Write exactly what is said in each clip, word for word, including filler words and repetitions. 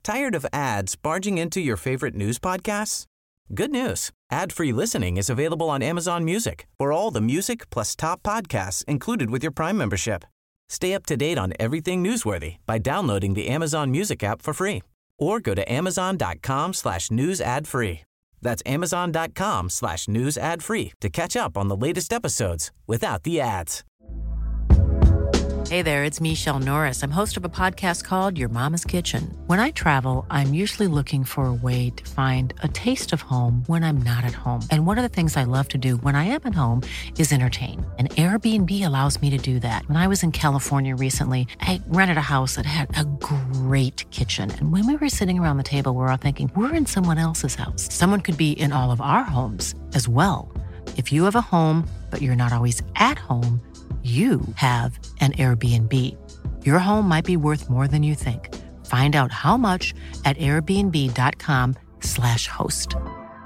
Tired of ads barging into your favorite news podcasts? Good news. Ad-free listening is available on Amazon Music for all the music plus top podcasts included with your Prime membership. Stay up to date on everything newsworthy by downloading the Amazon Music app for free or go to amazon.com slash news ad free. That's amazon.com slash news ad free to catch up on the latest episodes without the ads. Hey there, it's Michelle Norris. I'm host of a podcast called Your Mama's Kitchen. When I travel, I'm usually looking for a way to find a taste of home when I'm not at home. And one of the things I love to do when I am at home is entertain. And Airbnb allows me to do that. When I was in California recently, I rented a house that had a great kitchen. And when we were sitting around the table, we were all thinking, we're in someone else's house. Someone could be in all of our homes as well. If you have a home, but you're not always at home, you have an Airbnb. Your home might be worth more than you think. Find out how much at airbnb.com slash host.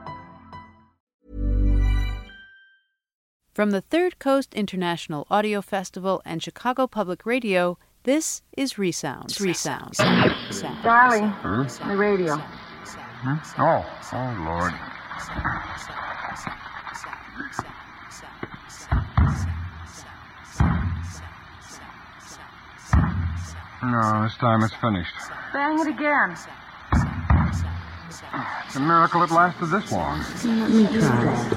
From the Third Coast International Audio Festival and Chicago Public Radio, this is Resound. Resound. Sound. Charlie, Huh? the radio. Huh? Oh, oh, Lord. No, this time it's finished. Bang it again. It's a miracle it lasted this long. Let me try.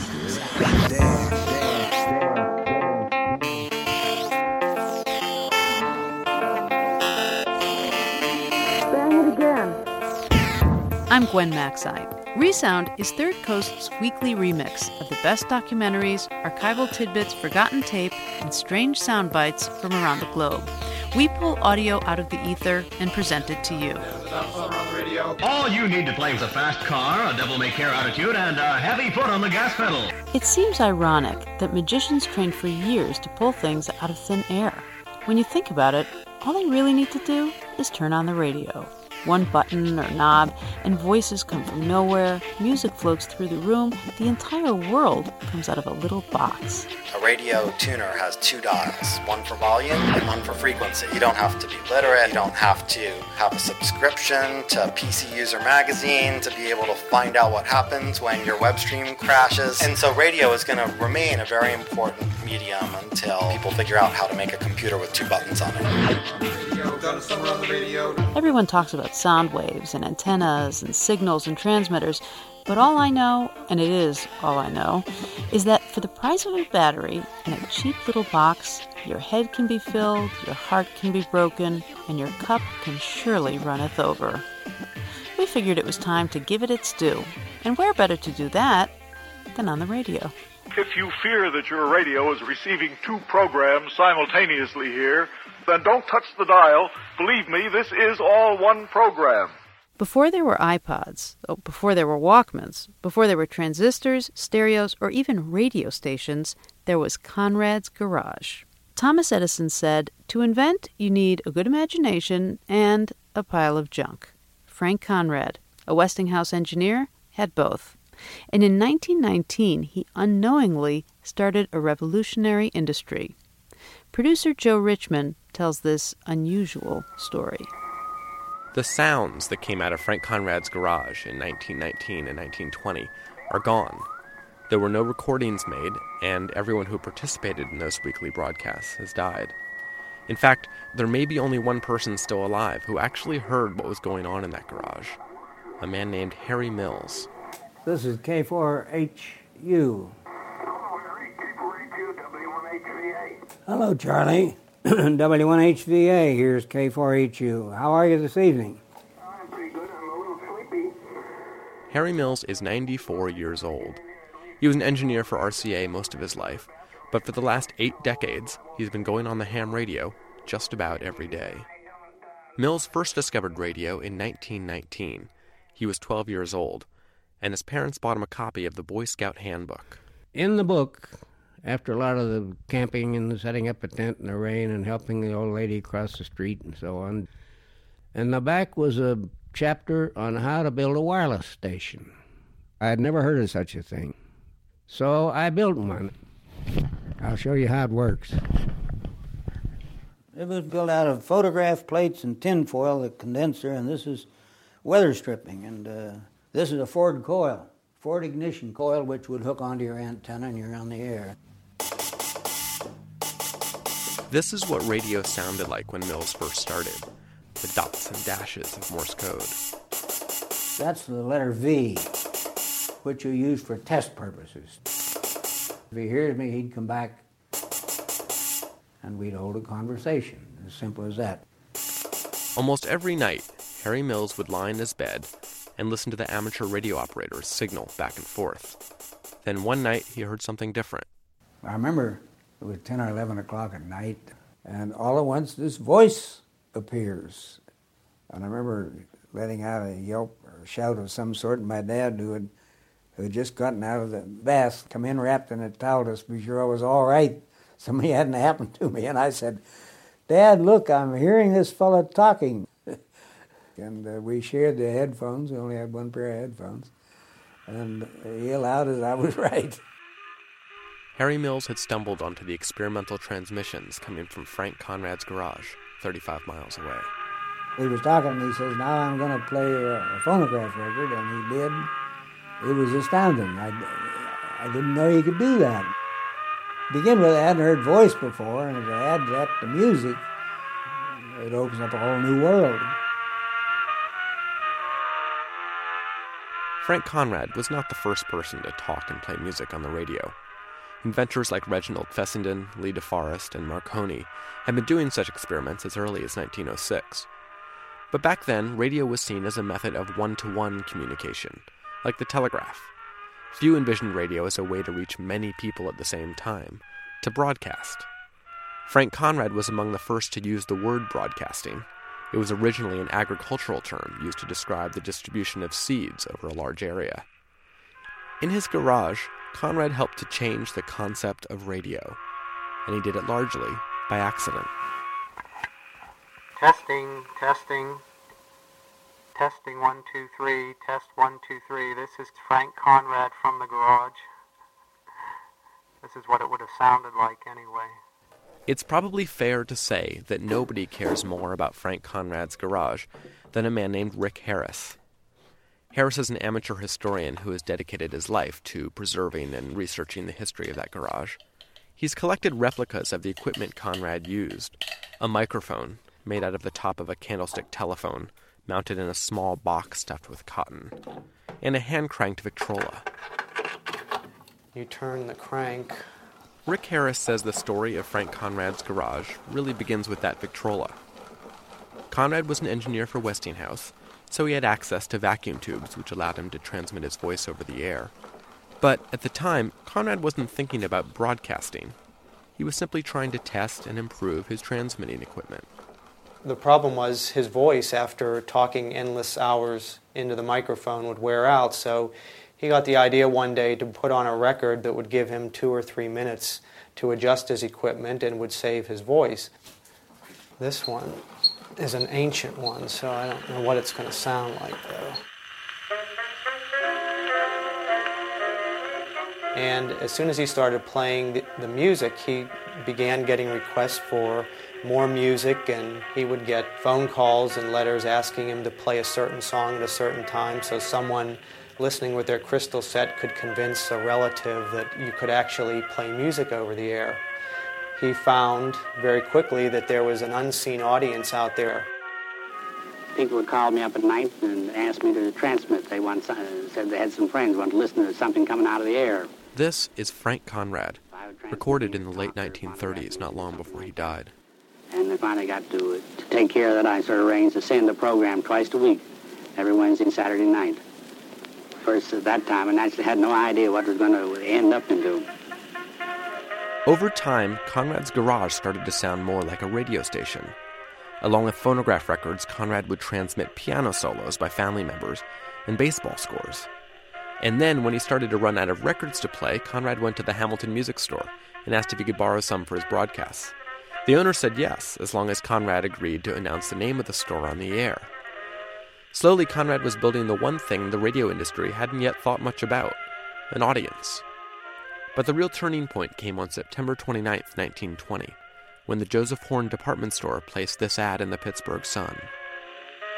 Bang it again. I'm Gwen Maxine. Resound is Third Coast's weekly remix of the best documentaries, archival tidbits, forgotten tape, and strange sound bites from around the globe. We pull audio out of the ether and present it to you. All you need to play is a fast car, a devil-may-care attitude, and a heavy foot on the gas pedal. It seems ironic that magicians train for years to pull things out of thin air. When you think about it, all they really need to do is turn on the radio. One button or knob, and voices come from nowhere, music floats through the room, the entire world comes out of a little box. A radio tuner has two dials, one for volume and one for frequency. You don't have to be literate, you don't have to have a subscription to P C User Magazine to be able to find out what happens when your web stream crashes. And so radio is going to remain a very important medium until people figure out how to make a computer with two buttons on it. Everyone talks about sound waves and antennas and signals and transmitters, but all I know, and it is all I know, is that for the price of a battery in a cheap little box, your head can be filled, your heart can be broken, and your cup can surely runneth over. We figured it was time to give it its due, and where better to do that than on the radio. If you fear that your radio is receiving two programs simultaneously here, then don't touch the dial. Believe me, this is all one program. Before there were iPods, oh, before there were Walkmans, before there were transistors, stereos, or even radio stations, there was Conrad's Garage. Thomas Edison said, to invent, you need a good imagination and a pile of junk. Frank Conrad, a Westinghouse engineer, had both. And in nineteen nineteen, he unknowingly started a revolutionary industry. Producer Joe Richman tells this unusual story. The sounds that came out of Frank Conrad's garage in nineteen nineteen and nineteen twenty are gone. There were no recordings made, and everyone who participated in those weekly broadcasts has died. In fact, there may be only one person still alive who actually heard what was going on in that garage. A man named Harry Mills. This is K four H U. Hello, Charlie. W one H V A, here's K four H U. How are you this evening? I'm pretty good. I'm a little sleepy. Harry Mills is ninety-four years old. He was an engineer for R C A most of his life, but for the last eight decades, he's been going on the ham radio just about every day. Mills first discovered radio in nineteen nineteen. He was twelve years old, and his parents bought him a copy of the Boy Scout Handbook. In the book, after a lot of the camping and setting up a tent in the rain and helping the old lady cross the street and so on, in the back was a chapter on how to build a wireless station. I had never heard of such a thing. So I built one. I'll show you how it works. It was built out of photograph plates and tinfoil, the condenser, and this is weather stripping, and uh, this is a Ford coil, Ford ignition coil, which would hook onto your antenna and you're on the air. This is what radio sounded like when Mills first started, the dots and dashes of Morse code. That's the letter V, which you use for test purposes. If he hears me, he'd come back and we'd hold a conversation, as simple as that. Almost every night, Harry Mills would lie in his bed and listen to the amateur radio operators signal back and forth. Then one night, he heard something different. I remember it was ten or eleven o'clock at night, and all at once this voice appears. And I remember letting out a yelp or a shout of some sort, and my dad, who had, who had just gotten out of the bath, come in wrapped in a towel to be sure I was all right. Something hadn't happened to me, and I said, "Dad, look, I'm hearing this fella talking." And uh, we shared the headphones. We only had one pair of headphones. And he allowed us, I was right. Harry Mills had stumbled onto the experimental transmissions coming from Frank Conrad's garage, thirty-five miles away. He was talking to me. He says, "Now I'm going to play a, a phonograph record," and he did. It was astounding. I, I didn't know he could do that. To begin with, I hadn't heard voice before, and if I add that to music, it opens up a whole new world. Frank Conrad was not the first person to talk and play music on the radio. Inventors like Reginald Fessenden, Lee DeForest, and Marconi had been doing such experiments as early as nineteen oh six. But back then, radio was seen as a method of one-to-one communication, like the telegraph. Few envisioned radio as a way to reach many people at the same time, to broadcast. Frank Conrad was among the first to use the word broadcasting. It was originally an agricultural term used to describe the distribution of seeds over a large area. In his garage, Conrad helped to change the concept of radio, and he did it largely by accident. Testing, testing, testing, one, two, three, test, one, two, three. This is Frank Conrad from the garage. This is what it would have sounded like anyway. It's probably fair to say that nobody cares more about Frank Conrad's garage than a man named Rick Harris. Harris is an amateur historian who has dedicated his life to preserving and researching the history of that garage. He's collected replicas of the equipment Conrad used, a microphone made out of the top of a candlestick telephone mounted in a small box stuffed with cotton, and a hand-cranked Victrola. You turn the crank. Rick Harris says the story of Frank Conrad's garage really begins with that Victrola. Conrad was an engineer for Westinghouse, so he had access to vacuum tubes which allowed him to transmit his voice over the air. But at the time, Conrad wasn't thinking about broadcasting. He was simply trying to test and improve his transmitting equipment. The problem was his voice, after talking endless hours into the microphone, would wear out, so he got the idea one day to put on a record that would give him two or three minutes to adjust his equipment and would save his voice. This one is an ancient one, so I don't know what it's going to sound like, though. And as soon as he started playing the, the music, he began getting requests for more music, and he would get phone calls and letters asking him to play a certain song at a certain time, so someone listening with their crystal set could convince a relative that you could actually play music over the air. He found very quickly that there was an unseen audience out there. People would call me up at night and ask me to transmit. They want, uh, said they had some friends want to listen to something coming out of the air. This is Frank Conrad, recorded in the late nineteen thirties, not long before he died. And they finally got to, uh, to take care of that. I sort of arranged to send the program twice a week, every Wednesday and Saturday night. First at that time, and I actually had no idea what it was going to end up into. Over time, Conrad's garage started to sound more like a radio station. Along with phonograph records, Conrad would transmit piano solos by family members and baseball scores. And then, when he started to run out of records to play, Conrad went to the Hamilton Music Store and asked if he could borrow some for his broadcasts. The owner said yes, as long as Conrad agreed to announce the name of the store on the air. Slowly, Conrad was building the one thing the radio industry hadn't yet thought much about, an audience. But the real turning point came on September twenty-ninth, nineteen twenty, when the Joseph Horn department store placed this ad in the Pittsburgh Sun.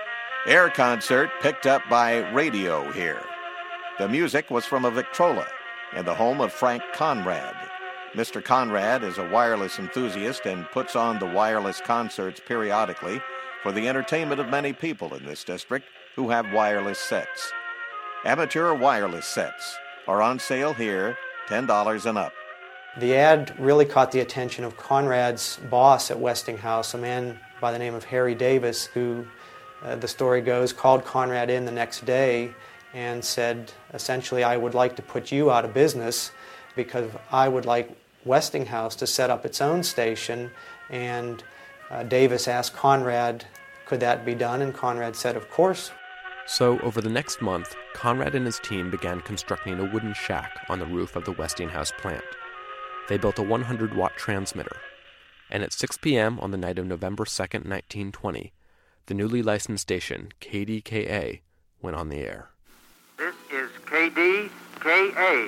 Air concert picked up by radio here. The music was from a Victrola in the home of Frank Conrad. Mister Conrad is a wireless enthusiast and puts on the wireless concerts periodically for the entertainment of many people in this district who have wireless sets. Amateur wireless sets are on sale here, ten dollars and up. The ad really caught the attention of Conrad's boss at Westinghouse, a man by the name of Harry Davis, who, uh, the story goes, called Conrad in the next day and said, essentially, I would like to put you out of business because I would like Westinghouse to set up its own station. And uh, Davis asked Conrad, could that be done? And Conrad said, of course. So, over the next month, Conrad and his team began constructing a wooden shack on the roof of the Westinghouse plant. They built a one hundred watt transmitter, and at six p.m. on the night of November second, nineteen twenty, the newly licensed station, K D K A, went on the air. This is K D K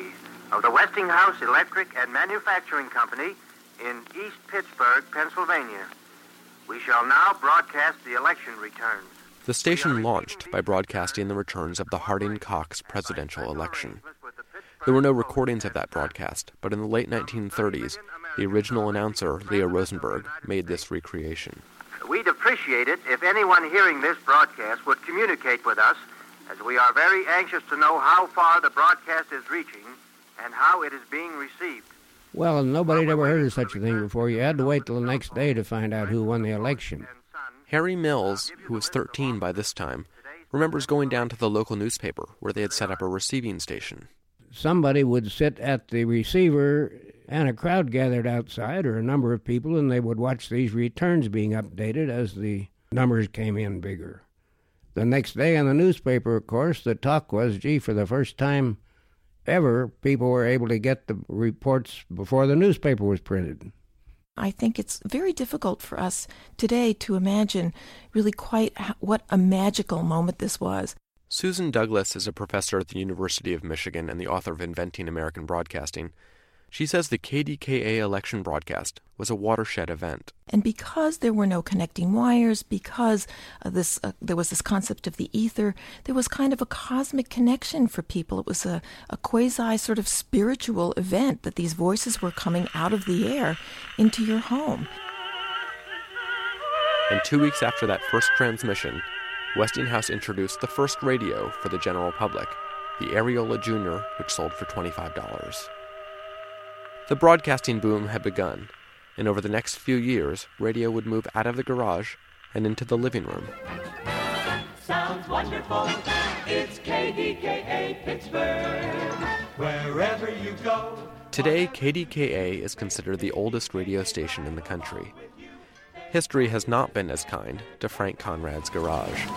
A of the Westinghouse Electric and Manufacturing Company in East Pittsburgh, Pennsylvania. We shall now broadcast the election returns. The station launched by broadcasting the returns of the Harding-Cox presidential election. There were no recordings of that broadcast, but in the late nineteen thirties, the original announcer, Leo Rosenberg, made this recreation. We'd appreciate it if anyone hearing this broadcast would communicate with us, as we are very anxious to know how far the broadcast is reaching and how it is being received. Well, nobody had ever heard of such a thing before. You had to wait till the next day to find out who won the election. Harry Mills, who was thirteen by this time, remembers going down to the local newspaper where they had set up a receiving station. Somebody would sit at the receiver and a crowd gathered outside, or a number of people, and they would watch these returns being updated as the numbers came in bigger. The next day in the newspaper, of course, the talk was, gee, for the first time ever, people were able to get the reports before the newspaper was printed. I think it's very difficult for us today to imagine really quite what a magical moment this was. Susan Douglas is a professor at the University of Michigan and the author of Inventing American Broadcasting. She says the K D K A election broadcast was a watershed event. And because there were no connecting wires, because uh, this uh, there was this concept of the ether, there was kind of a cosmic connection for people. It was a, a quasi sort of spiritual event that these voices were coming out of the air into your home. And two weeks after that first transmission, Westinghouse introduced the first radio for the general public, the Areola Junior, which sold for twenty-five dollars. The broadcasting boom had begun, and over the next few years, radio would move out of the garage and into the living room. Sounds wonderful. It's K D K A Pittsburgh. Wherever you go. Today, K D K A is considered the oldest radio station in the country. History has not been as kind to Frank Conrad's garage.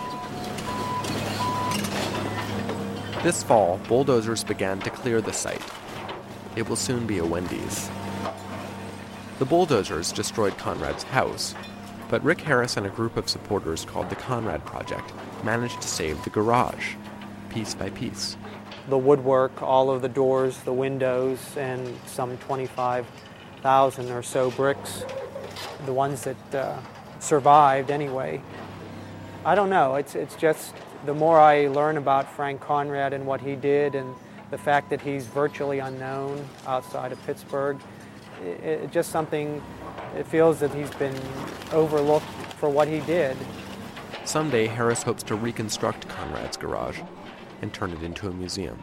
This fall, bulldozers began to clear the site. It will soon be a Wendy's. The bulldozers destroyed Conrad's house, but Rick Harris and a group of supporters called the Conrad Project managed to save the garage, piece by piece. The woodwork, all of the doors, the windows, and some twenty-five thousand or so bricks, the ones that uh, survived anyway. I don't know, it's, it's just the more I learn about Frank Conrad and what he did and the fact that he's virtually unknown outside of Pittsburgh, it, it just something, it feels that he's been overlooked for what he did. Someday, Harris hopes to reconstruct Conrad's garage and turn it into a museum.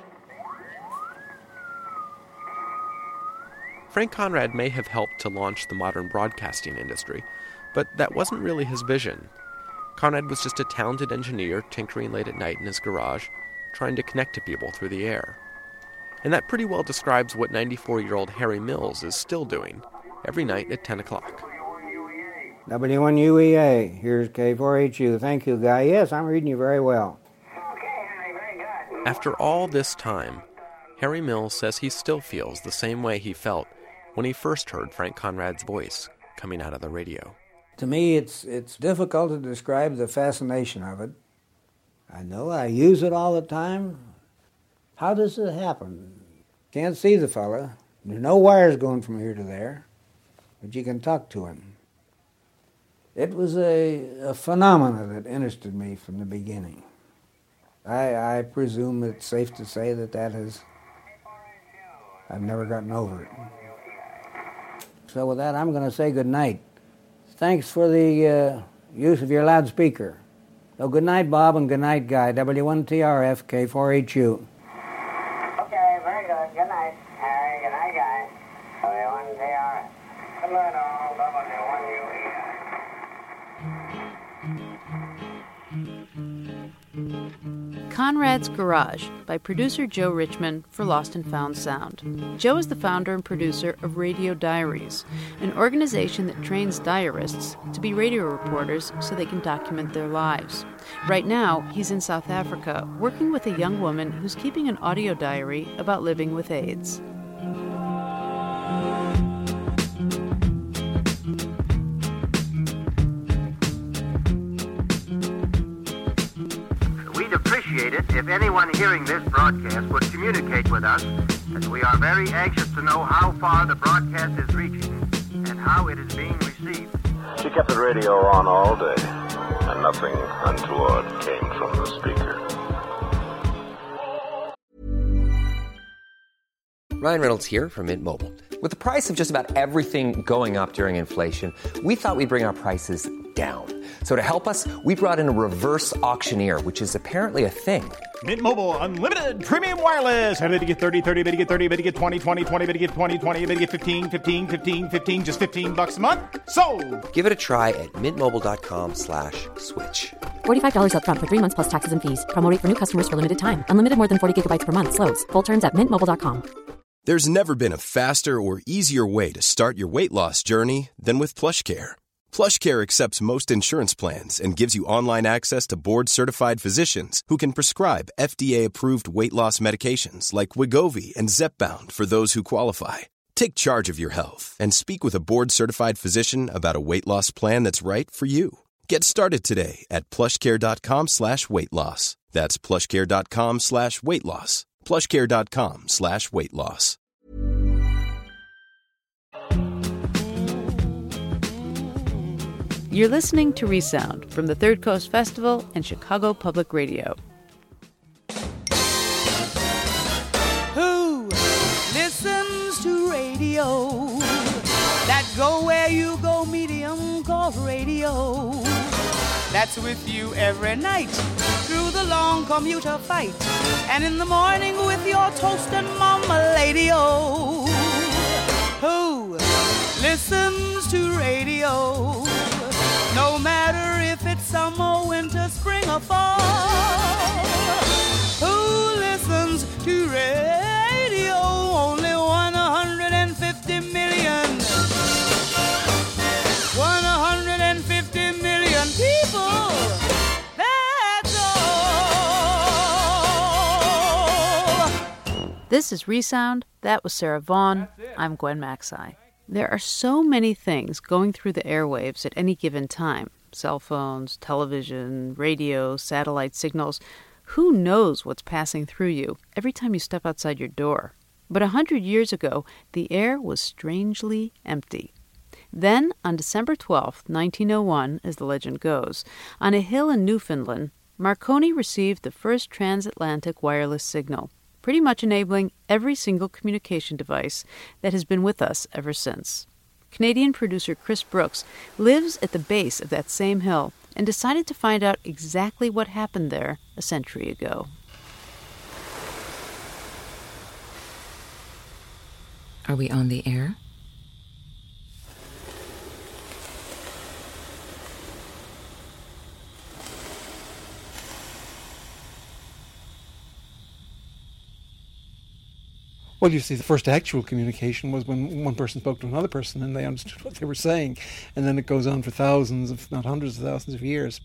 Frank Conrad may have helped to launch the modern broadcasting industry, but that wasn't really his vision. Conrad was just a talented engineer tinkering late at night in his garage, trying to connect to people through the air. And that pretty well describes what ninety-four-year-old Harry Mills is still doing, every night at ten o'clock. W one U E A, here's K four H U. Thank you, Guy. Yes, I'm reading you very well. After all this time, Harry Mills says he still feels the same way he felt when he first heard Frank Conrad's voice coming out of the radio. To me, it's it's difficult to describe the fascination of it. I know I use it all the time. How does it happen? Can't see the fella. There's no wires going from here to there, but you can talk to him. It was a, a phenomena that interested me from the beginning. I, I presume it's safe to say that that has, I've never gotten over it. So with that, I'm going to say good night. Thanks for the uh, use of your loudspeaker. So good night, Bob, and good night, Guy. W one T R F, K four H U. Okay, very good. Good night, Harry. Good night, Guy. W one T R F. Good night, all. W one U E. Conrad's Garage by producer Joe Richman for Lost and Found Sound. Joe is the founder and producer of Radio Diaries, an organization that trains diarists to be radio reporters so they can document their lives. Right now, he's in South Africa working with a young woman who's keeping an audio diary about living with AIDS. Appreciate it if anyone hearing this broadcast would communicate with us, as we are very anxious to know how far the broadcast is reaching and how it is being received. She kept the radio on all day, and nothing untoward came from the speaker. Ryan Reynolds here from Mint Mobile. With the price of just about everything going up during inflation, we thought we'd bring our prices down. So to help us, we brought in a reverse auctioneer, which is apparently a thing. Mint Mobile Unlimited Premium Wireless. How to get thirty, thirty, how to get thirty, how to get twenty, twenty, twenty, how to get twenty, twenty, how to get fifteen, fifteen, fifteen, fifteen, just fifteen bucks a month? Sold! Give it a try at mintmobile.com slash switch. forty-five dollars up front for three months plus taxes and fees. Promo rate for new customers for limited time. Unlimited more than forty gigabytes per month. Slows full terms at mint mobile dot com. There's never been a faster or easier way to start your weight loss journey than with PlushCare. PlushCare accepts most insurance plans and gives you online access to board-certified physicians who can prescribe F D A-approved weight loss medications like Wegovy and Zepbound for those who qualify. Take charge of your health and speak with a board-certified physician about a weight loss plan that's right for you. Get started today at plushcare.com slash weight loss. That's plushcare.com slash weight loss. plushcare.com slash weight loss. You're listening to Resound from the Third Coast Festival and Chicago Public Radio. Who listens to radio? That go where you go medium called radio. That's with you every night through the long commuter fight, and in the morning with your toast and mama-lady-o. Who listens to radio? No matter if it's summer, winter, spring, or fall. Who listens to radio? Only one hundred fifty million. one hundred fifty million people. That's all. This is Resound. That was Sarah Vaughan. I'm Gwen Macsai. There are so many things going through the airwaves at any given time. Cell phones, television, radio, satellite signals. Who knows what's passing through you every time you step outside your door? But a hundred years ago, the air was strangely empty. Then, on December twelfth, nineteen oh one, as the legend goes, on a hill in Newfoundland, Marconi received the first transatlantic wireless signal, pretty much enabling every single communication device that has been with us ever since. Canadian producer Chris Brooks lives at the base of that same hill and decided to find out exactly what happened there a century ago. Are we on the air? Well, you see, the first actual communication was when one person spoke to another person and they understood what they were saying. And then it goes on for thousands, if not hundreds of thousands of years.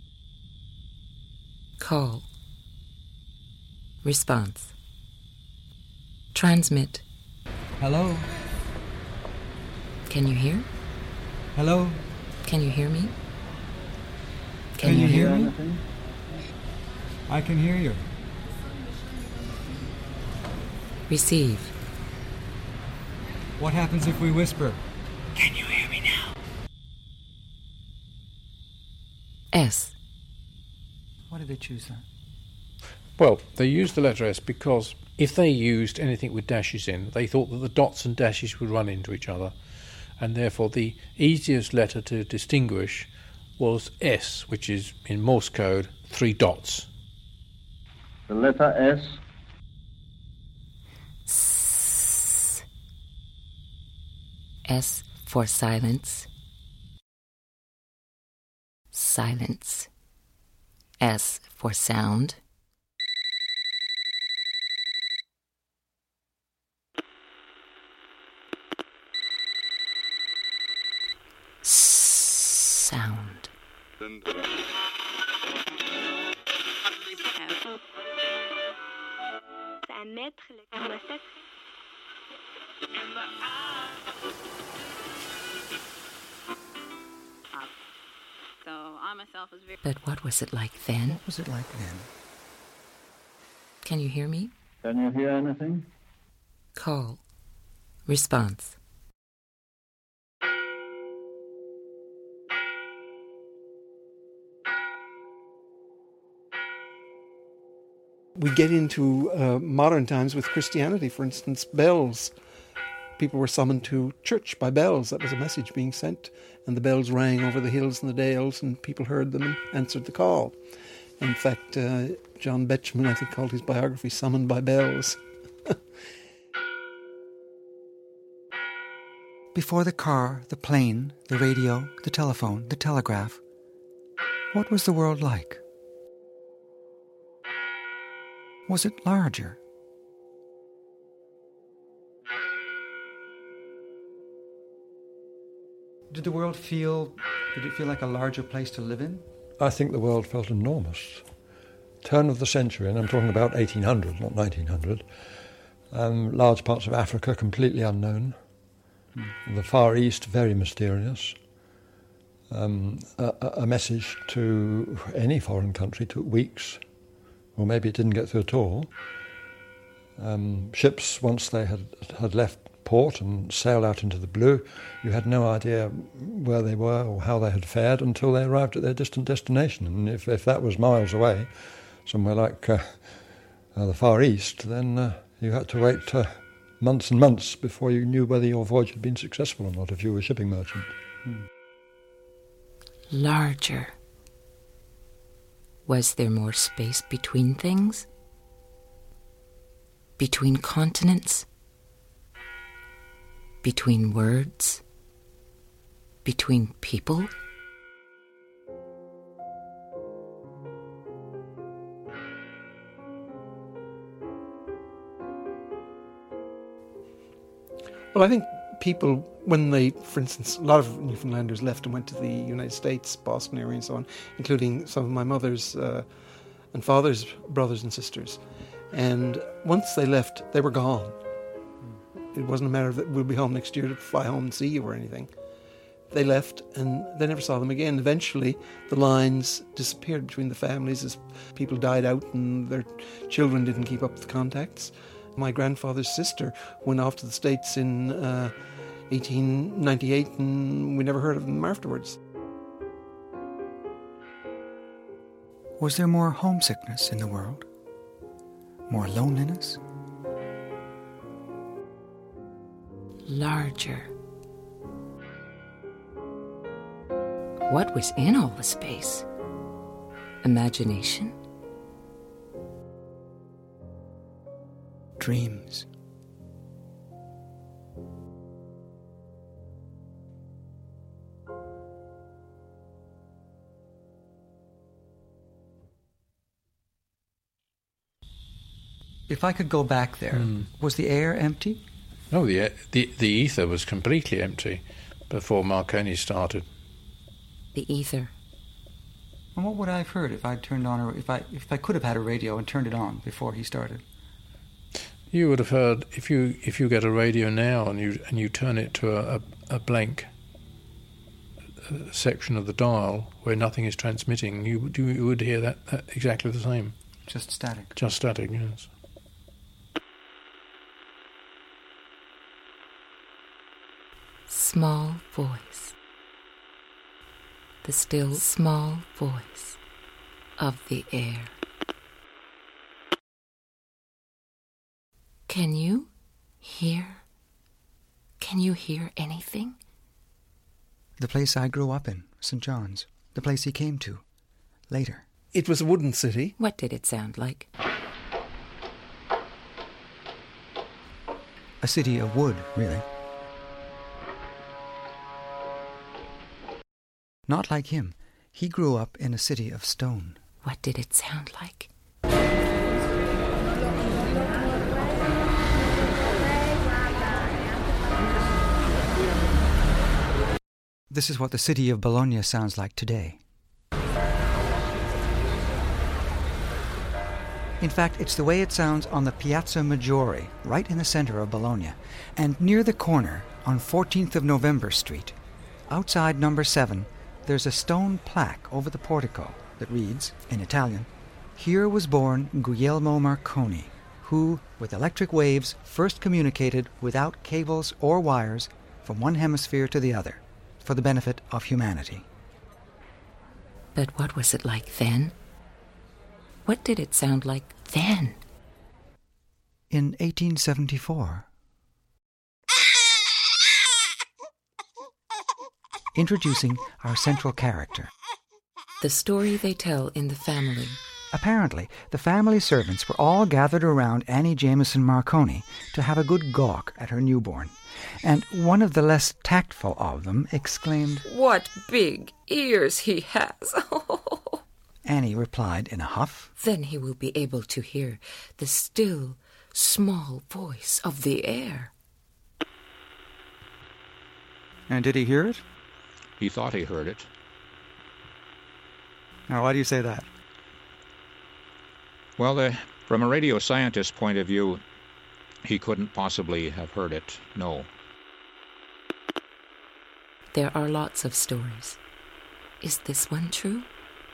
Call. Response. Transmit. Hello? Can you hear? Hello? Can you hear me? Can, can you, you hear, hear me? Anything? I can hear you. Receive. What happens if we whisper? Can you hear me now? S. Why did they choose that? Well, they used the letter S because if they used anything with dashes in, they thought that the dots and dashes would run into each other, and therefore the easiest letter to distinguish was S, which is, in Morse code, three dots. The letter S. S. S for silence. Silence. S for sound. Sound. So I myself was very... But what was it like then? What was it like then? Can you hear me? Can you hear anything? Call. Response. We get into uh, modern times with Christianity, for instance, bells. People were summoned to church by bells. That was a message being sent, and the bells rang over the hills and the dales, and people heard them and answered the call. In fact, uh, John Betjeman, I think, called his biography Summoned by Bells. Before the car, the plane, the radio, the telephone, the telegraph, what was the world like? Was it larger? Did the world feel, did it feel like a larger place to live in? I think the world felt enormous. Turn of the century, and I'm talking about eighteen hundred, not nineteen hundred. Um, large parts of Africa completely unknown. Hmm. The Far East very mysterious. Um, a, a message to any foreign country took weeks, or maybe it didn't get through at all. Um, ships, once they had had left port and sailed out into the blue, you had no idea where they were or how they had fared until they arrived at their distant destination. And if, if that was miles away, somewhere like uh, uh, the Far East, then uh, you had to wait uh, months and months before you knew whether your voyage had been successful or not if you were a shipping merchant. Hmm. Larger. Was there more space between things? Between continents? Between words? Between people? Well, I think people, when they, for instance, a lot of Newfoundlanders left and went to the United States, Boston area and so on, including some of my mother's uh, and father's brothers and sisters. And once they left, they were gone. It wasn't a matter of that we'll be home next year to fly home and see you or anything. They left and they never saw them again. Eventually, the lines disappeared between the families as people died out and their children didn't keep up with contacts. My grandfather's sister went off to the States in uh, eighteen ninety-eight and we never heard of them afterwards. Was there more homesickness in the world? More loneliness? Larger. What was in all the space? Imagination? Dreams. If I could go back there, mm. was the air empty? No, the, the the ether was completely empty before Marconi started. The ether. And what would I have heard if I'd turned on, or if I if I could have had a radio and turned it on before he started? You would have heard, if you if you get a radio now and you and you turn it to a, a, a blank a section of the dial where nothing is transmitting, you, you, you would hear that, that exactly the same. Just static. Just static, yes. Small voice. The still small voice of the air. Can you hear? Can you hear anything? The place I grew up in, Saint John's. The place he came to. Later. It was a wooden city. What did it sound like? A city of wood, really. Not like him. He grew up in a city of stone. What did it sound like? This is what the city of Bologna sounds like today. In fact, it's the way it sounds on the Piazza Maggiore, right in the center of Bologna, and near the corner on fourteenth of November Street. Outside number seven, there's a stone plaque over the portico that reads, in Italian, "Here was born Guglielmo Marconi, who, with electric waves, first communicated without cables or wires from one hemisphere to the other, for the benefit of humanity." But what was it like then? What did it sound like then? In eighteen seventy-four. Introducing our central character. The story they tell in the family. Apparently, the family servants were all gathered around Annie Jameson Marconi to have a good gawk at her newborn, and one of the less tactful of them exclaimed, "What big ears he has!" Annie replied in a huff, "Then he will be able to hear the still, small voice of the air." And did he hear it? He thought he heard it. Now, why do you say that? Well, uh, from a radio scientist's point of view, he couldn't possibly have heard it, no. There are lots of stories. Is this one true?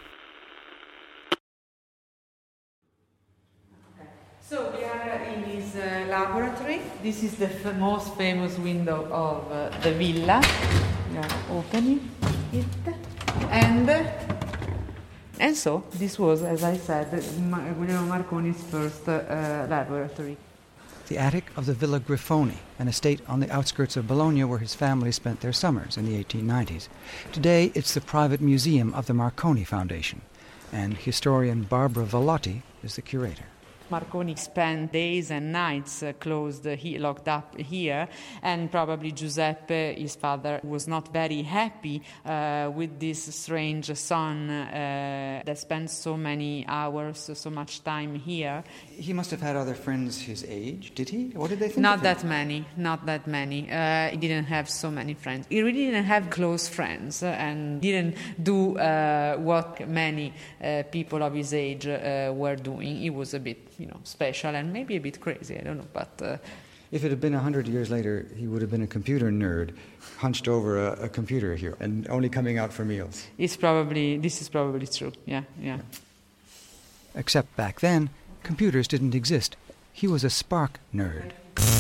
So we are in his uh, laboratory. This is the f- most famous window of uh, the villa. We are opening it. And, uh, and so this was, as I said, Ma- Guglielmo Marconi's first uh, laboratory. The attic of the Villa Grifoni, an estate on the outskirts of Bologna where his family spent their summers in the eighteen nineties. Today, it's the private museum of the Marconi Foundation, and historian Barbara Vellotti is the curator. Marconi spent days and nights uh, closed, uh, he locked up here, and probably Giuseppe, his father, was not very happy uh, with this strange son uh, that spent so many hours, so much time here. He must have had other friends his age, did he? What did they think? Not of that him? many, not that many. Uh, he didn't have so many friends. He really didn't have close friends, uh, and didn't do uh, what many uh, people of his age uh, were doing. He was a bit, you know, special and maybe a bit crazy, I don't know, but... Uh, if it had been a hundred years later, he would have been a computer nerd, hunched over a, a computer here and only coming out for meals. It's probably, this is probably true, yeah, yeah. Except back then, computers didn't exist. He was a spark nerd.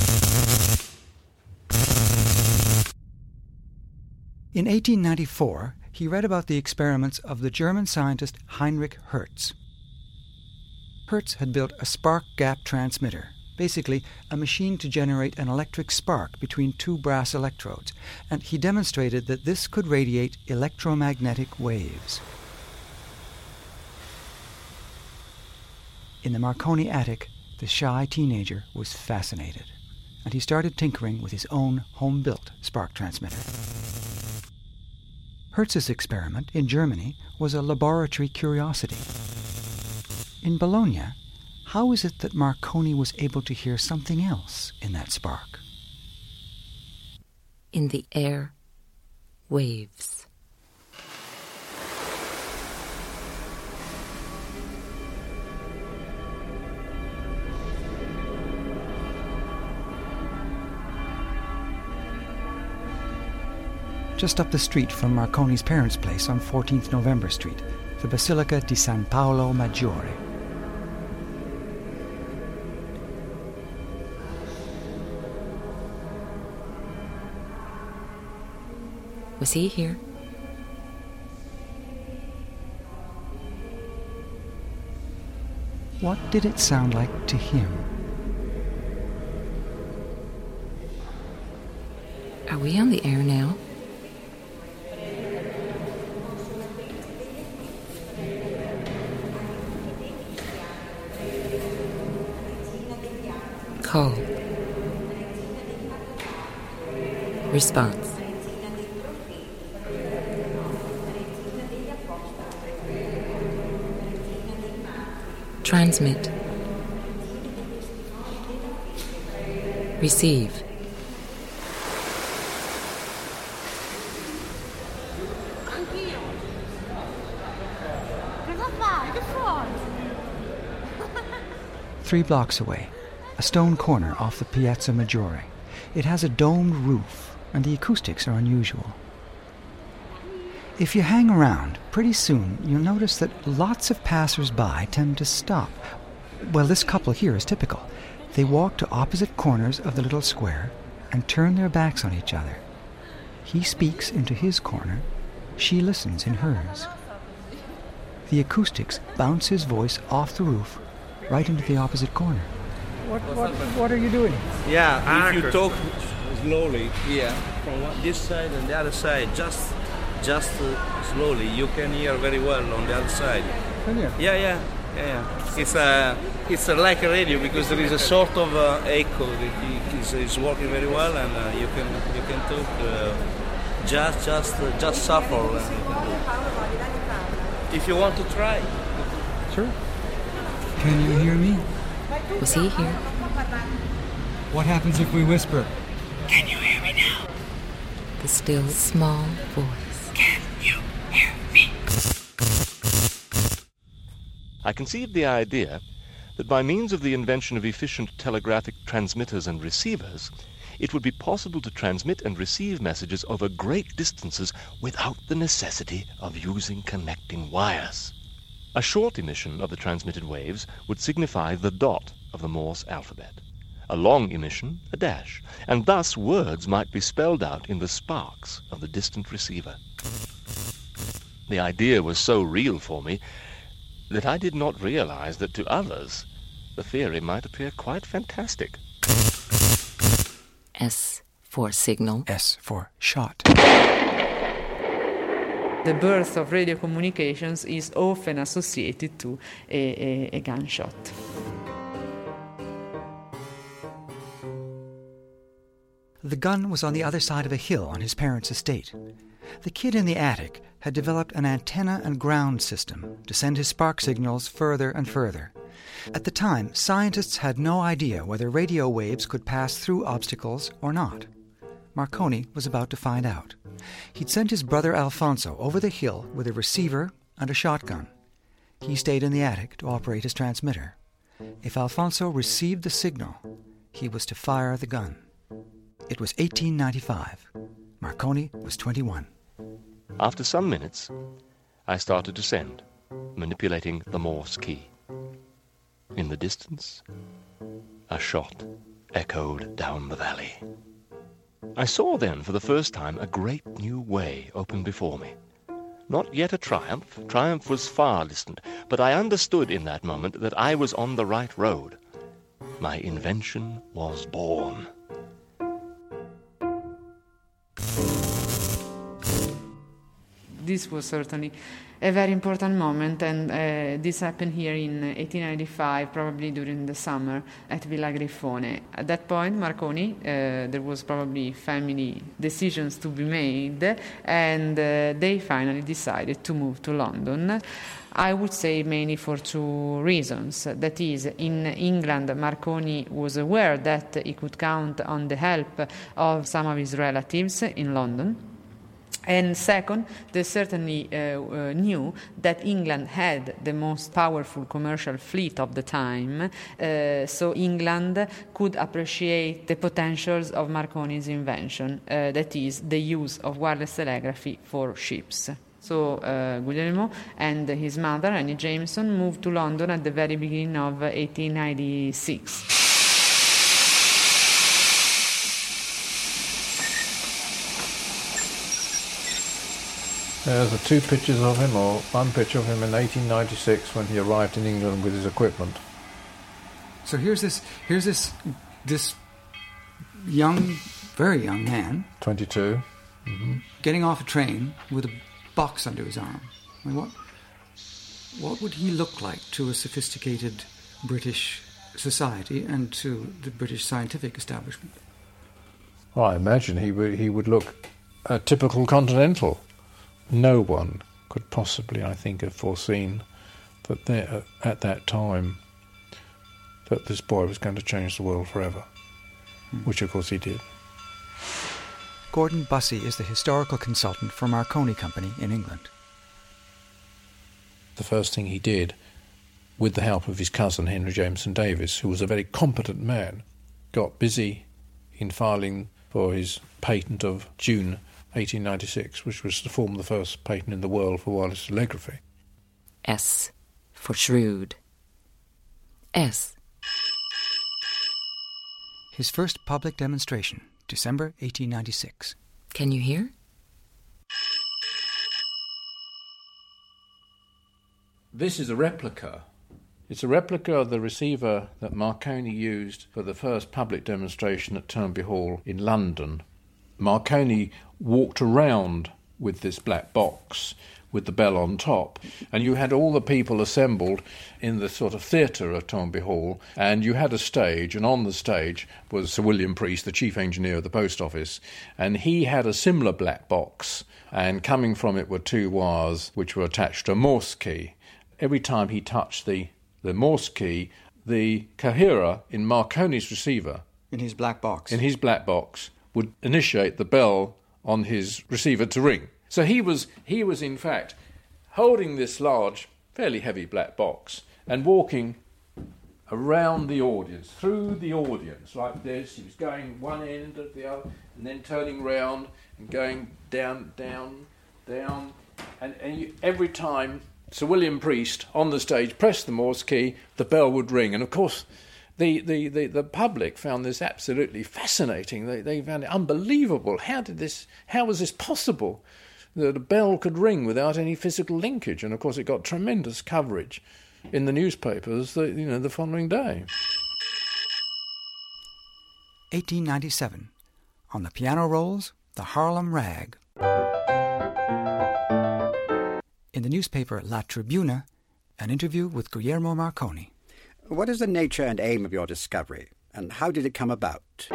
In eighteen ninety-four, he read about the experiments of the German scientist Heinrich Hertz. Hertz had built a spark gap transmitter, basically a machine to generate an electric spark between two brass electrodes, and he demonstrated that this could radiate electromagnetic waves. In the Marconi attic, the shy teenager was fascinated, and he started tinkering with his own home-built spark transmitter. Hertz's experiment in Germany was a laboratory curiosity. In Bologna, how is it that Marconi was able to hear something else in that spark? In the air, waves. Just up the street from Marconi's parents' place on fourteenth November Street, the Basilica di San Paolo Maggiore. Was he here? What did it sound like to him? Are we on the air now? Call. Response. Transmit. Receive. Three blocks away, a stone corner off the Piazza Maggiore. It has a domed roof, and the acoustics are unusual. If you hang around, pretty soon you'll notice that lots of passers-by tend to stop. Well, this couple here is typical. They walk to opposite corners of the little square and turn their backs on each other. He speaks into his corner, she listens in hers. The acoustics bounce his voice off the roof right into the opposite corner. What, what, what are you doing? Yeah, if you talk slowly, yeah, from one, this side and the other side, just just uh, slowly, you can hear very well on the other side. Can you? Yeah, yeah, yeah. yeah. It's a, it's a, like a radio because there is a sort of uh, echo that is, is working very well, and uh, you can you can talk uh, just just uh, just shuffle. And you can do. If you want to try. Sure. Can you hear me? Was he here? What happens if we whisper? Can you hear me now? The still, small voice. Can you hear me? I conceived the idea that by means of the invention of efficient telegraphic transmitters and receivers, it would be possible to transmit and receive messages over great distances without the necessity of using connecting wires. A short emission of the transmitted waves would signify the dot of the Morse alphabet, a long emission a dash, and thus words might be spelled out in the sparks of the distant receiver. The idea was so real for me that I did not realize that to others the theory might appear quite fantastic. S for signal. S for shot. The birth of radio communications is often associated to a, a, a gunshot. The gun was on the other side of a hill on his parents' estate. The kid in the attic had developed an antenna and ground system to send his spark signals further and further. At the time, scientists had no idea whether radio waves could pass through obstacles or not. Marconi was about to find out. He'd sent his brother Alfonso over the hill with a receiver and a shotgun. He stayed in the attic to operate his transmitter. If Alfonso received the signal, he was to fire the gun. It was eighteen ninety-five. Marconi was twenty-one. After some minutes, I started to send, manipulating the Morse key. In the distance, a shot echoed down the valley. I saw then for the first time a great new way open before me. Not yet a triumph. Triumph was far distant, but I understood in that moment that I was on the right road. My invention was born. This was certainly a very important moment, and uh, this happened here in eighteen ninety-five, probably during the summer at Villa Grifone. At that point, Marconi, uh, there was probably family decisions to be made, and uh, they finally decided to move to London. I would say mainly for two reasons. That is, in England, Marconi was aware that he could count on the help of some of his relatives in London. And second, they certainly uh, uh, knew that England had the most powerful commercial fleet of the time, uh, so England could appreciate the potentials of Marconi's invention, uh, that is, the use of wireless telegraphy for ships. So uh, Guglielmo and his mother, Annie Jameson, moved to London at the very beginning of eighteen ninety-six. There's the two pictures of him, or one picture of him in eighteen ninety-six when he arrived in England with his equipment. So here's this here's this this young, very young man, twenty-two, mm-hmm. getting off a train with a box under his arm. I mean, what what would he look like to a sophisticated British society and to the British scientific establishment? Well, I imagine he would he would look a typical continental. No one could possibly, I think, have foreseen that there, at that time, that this boy was going to change the world forever, hmm. which of course he did. Gordon Bussey is the historical consultant for Marconi Company in England. The first thing he did, with the help of his cousin Henry Jameson Davis, who was a very competent man, got busy in filing for his patent of June eighteen ninety-six, which was to form the first patent in the world for wireless telegraphy. S for shrewd. S. His first public demonstration, December eighteen ninety-six. Can you hear? This is a replica. It's a replica of the receiver that Marconi used for the first public demonstration at Turnby Hall in London. Marconi walked around with this black box with the bell on top, and you had all the people assembled in the sort of theatre of Turnby Hall, and you had a stage, and on the stage was Sir William Priest, the chief engineer of the post office, and he had a similar black box, and coming from it were two wires which were attached to a Morse key. Every time he touched the, the Morse key, the coherer in Marconi's receiver, in his black box, in his black box, would initiate the bell on his receiver to ring. So he was, he was in fact, holding this large, fairly heavy black box and walking around the audience, through the audience, like this. He was going one end at the other, and then turning round and going down, down, down. And, and you, every time Sir William Priest, on the stage, pressed the Morse key, the bell would ring. And, of course, The, the, the, the public found this absolutely fascinating. They, they found it unbelievable. How did this? How was this possible? That a bell could ring without any physical linkage, and of course it got tremendous coverage in the newspapers. The, you know, the following day. eighteen ninety-seven. On the piano rolls, the Harlem Rag. In the newspaper La Tribuna, an interview with Guglielmo Marconi. What is the nature and aim of your discovery, and how did it come about?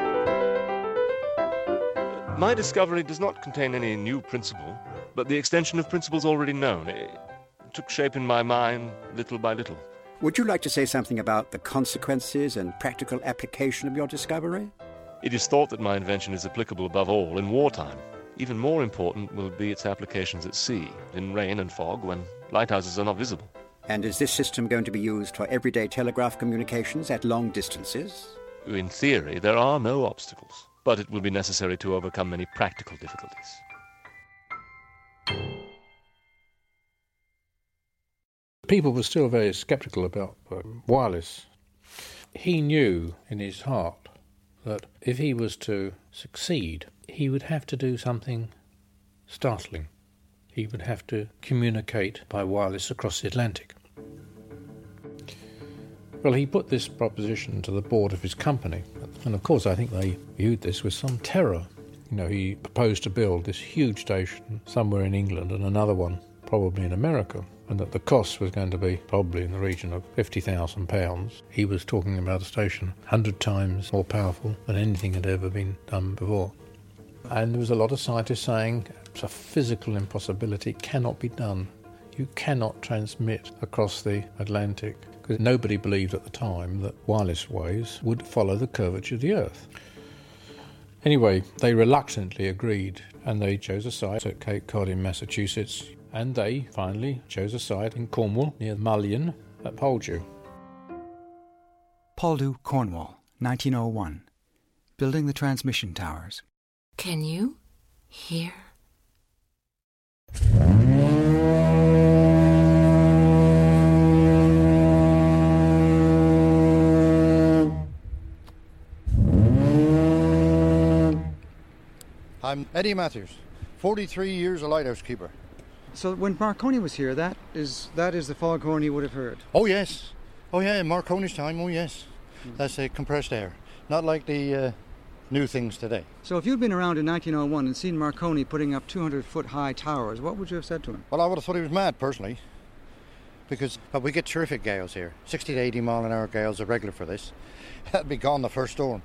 My discovery does not contain any new principle, but the extension of principles already known. It took shape in my mind little by little. Would you like to say something about the consequences and practical application of your discovery? It is thought that my invention is applicable above all in wartime. Even more important will be its applications at sea, in rain and fog, when lighthouses are not visible. And is this system going to be used for everyday telegraph communications at long distances? In theory, there are no obstacles, but it will be necessary to overcome many practical difficulties. People were still very sceptical about uh, wireless. He knew in his heart that if he was to succeed, he would have to do something startling. He would have to communicate by wireless across the Atlantic. Well, he put this proposition to the board of his company, and of course I think they viewed this with some terror. You know, he proposed to build this huge station somewhere in England and another one probably in America, and that the cost was going to be probably in the region of fifty thousand pounds. He was talking about a station one hundred times more powerful than anything had ever been done before. And there was a lot of scientists saying it's a physical impossibility, it cannot be done. You cannot transmit across the Atlantic, because nobody believed at the time that wireless waves would follow the curvature of the Earth. Anyway, they reluctantly agreed, and they chose a site at Cape Cod in Massachusetts, and they finally chose a site in Cornwall near Mullion at Poldhu. Poldhu, Cornwall, nineteen oh one. Building the transmission towers. Can you hear? I'm Eddie Matthews, forty-three years a lighthouse keeper. So when Marconi was here, that is that is the foghorn he would have heard? Oh yes. Oh yeah, in Marconi's time, oh yes. That's uh, compressed air. Not like the uh, new things today. So if you'd been around in nineteen oh one and seen Marconi putting up two hundred foot high towers, what would you have said to him? Well, I would have thought he was mad, personally. Because uh, we get terrific gales here. sixty to eighty mile an hour gales are regular for this. That'd be gone the first storm.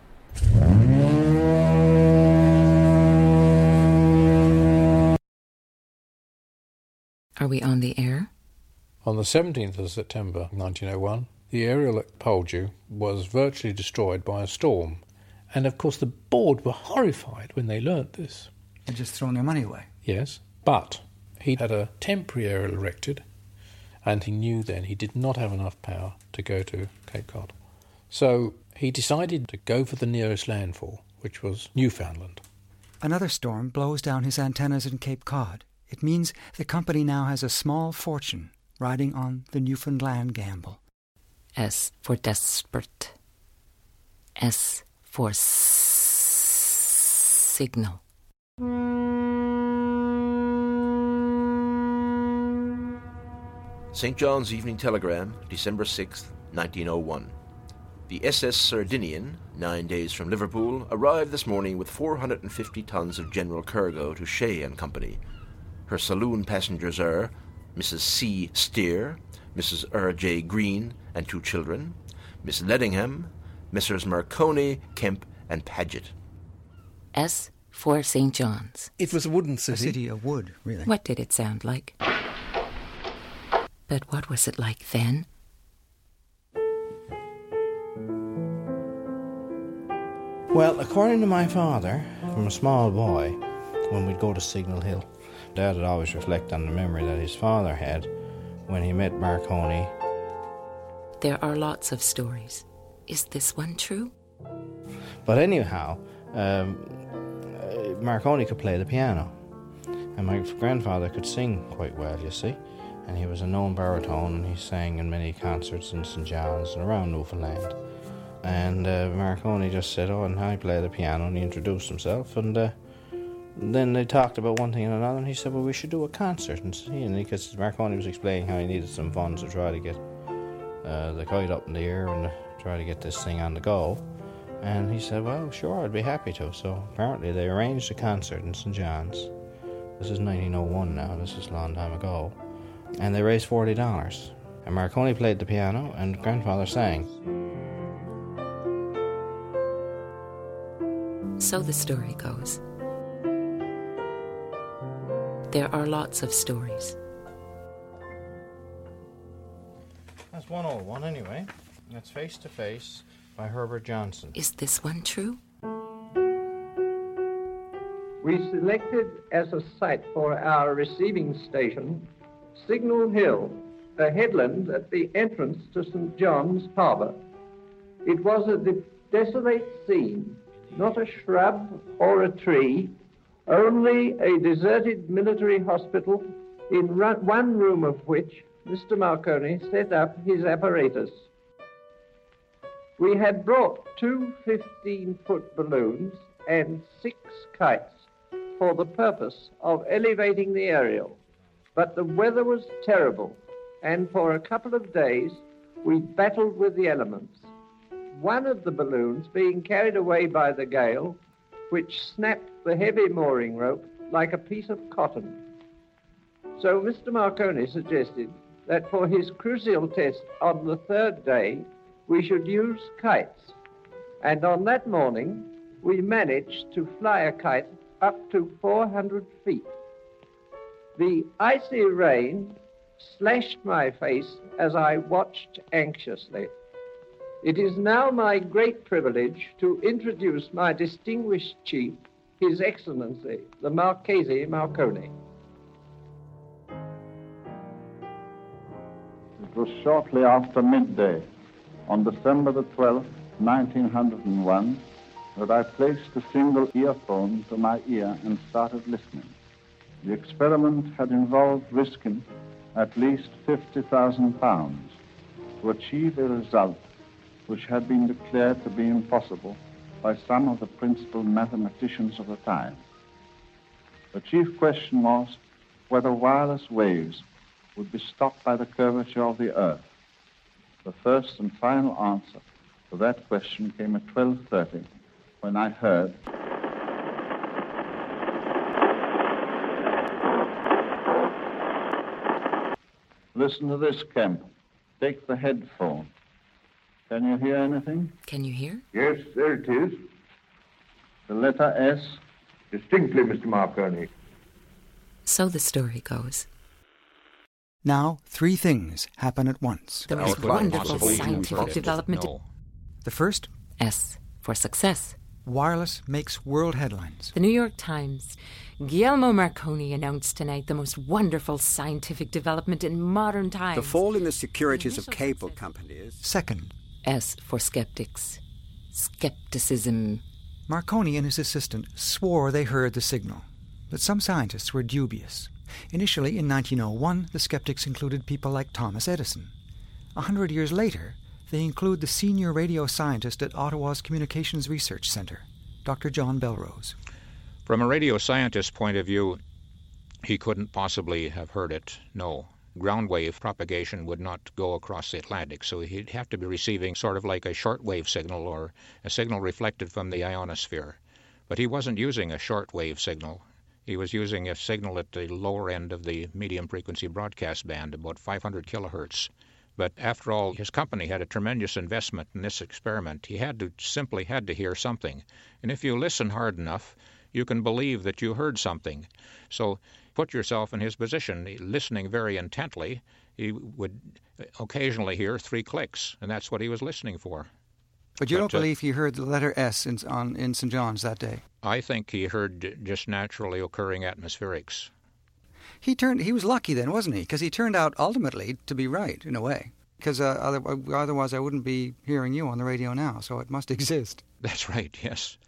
Are we on the air? On the seventeenth of September nineteen oh one, the aerial at Poldhu was virtually destroyed by a storm. And of course the board were horrified when they learnt this. They'd just thrown their money away. Yes, but he had a temporary aerial erected, and he knew then he did not have enough power to go to Cape Cod. So he decided to go for the nearest landfall, which was Newfoundland. Another storm blows down his antennas in Cape Cod. It means the company now has a small fortune riding on the Newfoundland gamble. S for desperate. S for s- signal. Saint John's Evening Telegram, December sixth, nineteen oh one. The S S Sardinian, nine days from Liverpool, arrived this morning with four hundred fifty tons of general cargo to Shea and Company. Her saloon passengers are Missus C. Steer, Missus R. J. Green, and two children, Miss Leddingham, Messrs. Marconi, Kemp, and Paget. S for Saint John's. It was a wooden city. A city of wood, really. What did it sound like? But what was it like then? Well, according to my father, from a small boy, when we'd go to Signal Hill, Dad would always reflect on the memory that his father had when he met Marconi. There are lots of stories. Is this one true? But anyhow, um, uh, Marconi could play the piano, and my grandfather could sing quite well, you see. And he was a known baritone, and he sang in many concerts in Saint John's and around Newfoundland. And uh, Marconi just said, oh, and I play the piano, and he introduced himself, and uh, then they talked about one thing and another, and he said, well, we should do a concert. And, see, and because Marconi was explaining how he needed some funds to try to get uh, the kite up in the air and uh, try to get this thing on the go. And he said, well, sure, I'd be happy to. So apparently they arranged a concert in Saint John's. This is nineteen oh one now, this is a long time ago. And they raised forty dollars. And Marconi played the piano, and grandfather sang. So the story goes. There are lots of stories. That's one oh one anyway. That's Face to Face by Herbert Johnson. Is this one true? We selected as a site for our receiving station Signal Hill, a headland at the entrance to Saint John's Harbour. It was a de- desolate scene, not a shrub or a tree, only a deserted military hospital, in run- one room of which Mister Marconi set up his apparatus. We had brought two fifteen-foot balloons and six kites for the purpose of elevating the aerial, but the weather was terrible, and for a couple of days we battled with the elements. One of the balloons being carried away by the gale, which snapped the heavy mooring rope like a piece of cotton. So Mister Marconi suggested that for his crucial test on the third day, we should use kites. And on that morning, we managed to fly a kite up to four hundred feet. The icy rain slashed my face as I watched anxiously. It is now my great privilege to introduce my distinguished chief, His Excellency, the Marchese Marconi. It was shortly after midday, on December the twelfth, nineteen oh one, that I placed a single earphone to my ear and started listening. The experiment had involved risking at least fifty thousand pounds to achieve a result which had been declared to be impossible by some of the principal mathematicians of the time. The chief question was whether wireless waves would be stopped by the curvature of the Earth. The first and final answer So that question came at twelve thirty, when I heard... Listen to this, Kemp. Take the headphone. Can you hear anything? Can you hear? Yes, there it is. The letter S? Distinctly, Mister Marconi. So the story goes. Now, three things happen at once. The most wonderful scientific development. No. The first? S for success. Wireless makes world headlines. The New York Times. Guglielmo Marconi announced tonight the most wonderful scientific development in modern times. The fall in the securities of cable companies. Second. S for skeptics. Skepticism. Marconi and his assistant swore they heard the signal, but some scientists were dubious. Initially, in nineteen oh one, the skeptics included people like Thomas Edison. A hundred years later, they include the senior radio scientist at Ottawa's Communications Research Centre, Doctor John Belrose. From a radio scientist's point of view, he couldn't possibly have heard it, no. Ground wave propagation would not go across the Atlantic, so he'd have to be receiving sort of like a shortwave signal or a signal reflected from the ionosphere. But he wasn't using a shortwave signal. He was using a signal at the lower end of the medium-frequency broadcast band, about five hundred kilohertz. But after all, his company had a tremendous investment in this experiment. He had to simply had to hear something. And if you listen hard enough, you can believe that you heard something. So put yourself in his position. Listening very intently, he would occasionally hear three clicks, and that's what he was listening for. But you but, don't uh, believe he heard the letter S in, on, in Saint John's that day? I think he heard just naturally occurring atmospherics. He turned. He was lucky then, wasn't he? Because he turned out ultimately to be right, in a way. Because uh, other, otherwise I wouldn't be hearing you on the radio now, so it must exist. That's right, yes.